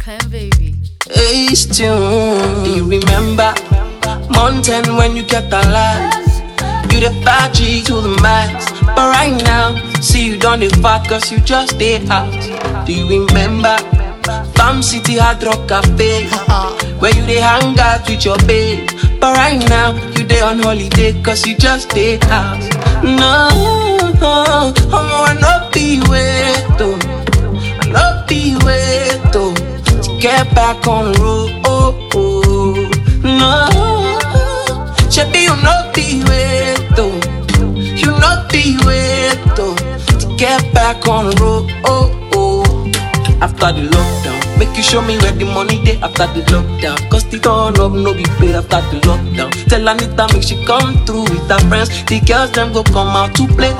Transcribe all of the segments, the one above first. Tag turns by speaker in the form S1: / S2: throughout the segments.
S1: Clem baby.
S2: Ace tune. Do you remember Mountain when you kept alive? You the 5G to the max. But right now, see you done the fat cause you just stay out. Do you remember Farm City Hard Rock Cafe? Where you they hang out with your babe. But right now, you they on holiday cause you just stay out. No, I not be wait though. I not be wait though. To get back on the road. No, Shebi you not be wait though. You not be wait though. To get back on the road. After the lockdown, make you show me where the money dey. After the lockdown, cause the turn up no be paid. After the lockdown, tell Anita make she come through with her friends. The girls them go come out to play.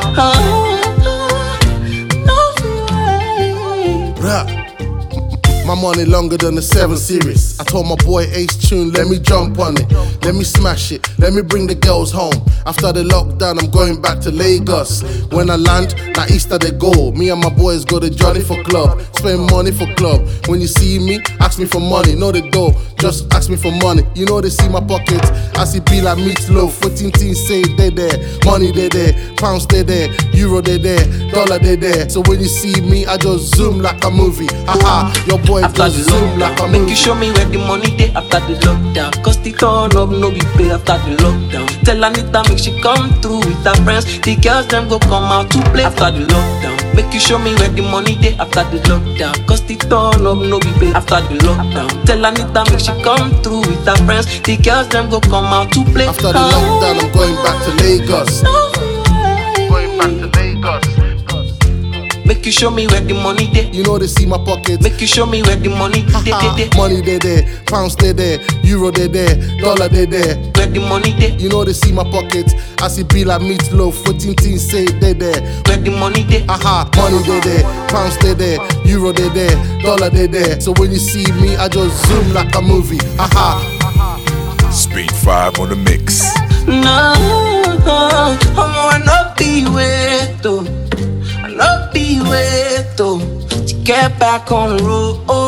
S3: Rap. My money longer than the 7 Series. I told my boy Ace Tune, let me jump on it. Let me smash it, let me bring the girls home. After the lockdown, I'm going back to Lagos. When I land, now Easter they go. Me and my boys go to Johnny for club. Spend money for club. When you see me, ask me for money. Know the door, just ask me for money. You know they see my pockets. I see be like meatloaf. 14 teens say they there. Money they there. Pounds they there. Euro they there. Dollar they there. So when you see me, I just zoom like a movie. Haha, your boy
S2: after the lockdown, make you show me where the money dey. After the lockdown, cause the turn up no be pay. After the lockdown, tell Anita make she come through with her friends. The girls them go come out to play. After the lockdown, make you show me where the money dey. After the lockdown, cause the turn up no be pay. After the lockdown, tell Anita make she come through with her friends. The girls them go come out to play.
S3: After the lockdown, I'm going back to Lagos. Going back to Lagos.
S2: Make you show me where the money dey.
S3: You know they see my pockets.
S2: Make you show me where the money dey.
S3: Money they there, pounds they there, euro they there, dollar they there.
S2: Where the money dey.
S3: You know they see my pockets. I see be like meatloaf. 14 teens say they there.
S2: Where the money dey.
S3: Money they there, pounds they there, euro they there, dollar they there. So when you see me, I just zoom like a movie.
S4: Speed 5 on the mix.
S2: No, I not be wait though. I not be wait though. To get back on the road.